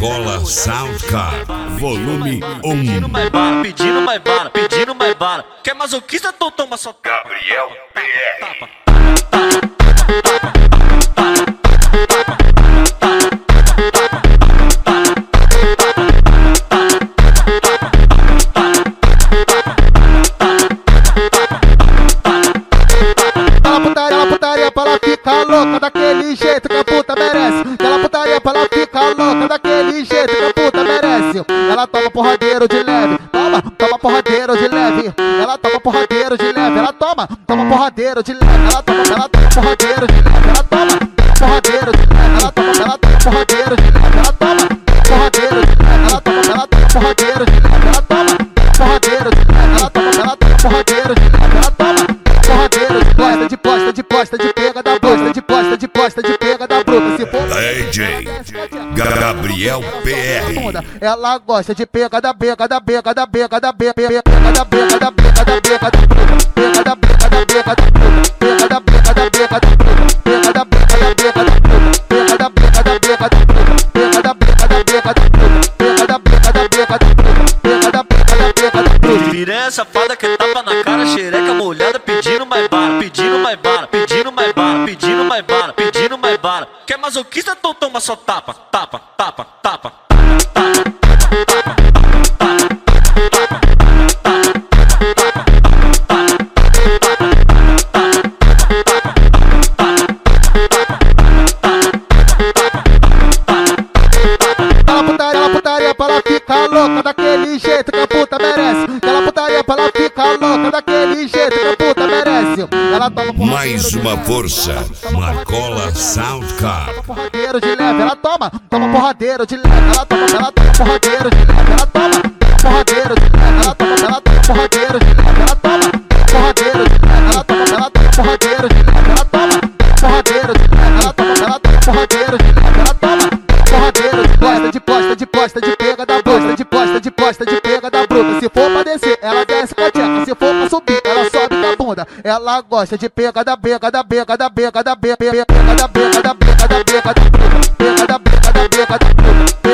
Marcola Soundcard, volume 1. Pedindo mais bala, pedindo mais bala, pedindo mais bala. Quer masoquista, então toma só Gabriel PR. tapa. Ela putaria pra ela ficar louca daquele jeito que a puta merece. Ela putaria pra ela ficar louca daquele jeito que a puta merece. Ela toma porradeiro de leve, toma porradeiro de leve. Ela toma porradeiro de leve, ela toma porradeiro de leve. Ela toma porradeiro de leve, ela toma porradeiro de leve. Ela toma porradeiro de leve, ela toma porradeiro de leve. Ela toma porradeiro de leve, ela toma porradeiro de leve. Ela toma porradeiro de leve, ela toma porradeiro de posta de pega da bruta, de posta de pega da bruta. Se for DJ Gabriel PR. ela gosta de pega da bega da bega da bega da bega da bega da bega da bega da bega da bruta, pega da bega da bega da bruta, pega da bega da bega da bruta, pega da bega da bega da bruta, pega da bega da bega da bruta, pega da bega da bega da bruta, pega da bega da bega da bruta, pega da bega da bega da bruta. Piranha safada que tapa na cara, xereca molhada, pedindo mais bala, pedindo mais bala, pedindo mais bala, pedindo mais bala, pedindo mais bala. Quer masoquista, então toma só tapa, tapa, tapa, tapa. Ela putaria pra ela ficar louca daquele jeito que a puta merece. Ela putaria pra ela ficar louca daquele jeito que a puta merece. Ela toma Mais uma força, Marcola Soundcard. porradeiro de leve, ela toma porradeiro de leve. Ela toma porradeiro de leve, ela toma porradeiro de leve. Ela toma porradeiro de leve, ela toma porradeiro de leve. Ela toma porradeiro de leve, ela toma porradeiro de leve. Ela toma porradeiro de leve, ela toma porradeiro de posta de pega da bruta, de posta de pega da bruta. Se for pra descer, ela desce com a tcheca. Se for pra subir, ela sobe com a bunda. Ela gosta de pega da bega da bega da bega da bega, pega da bega da bega da bega da bruta, pega da bega da bega da bruta.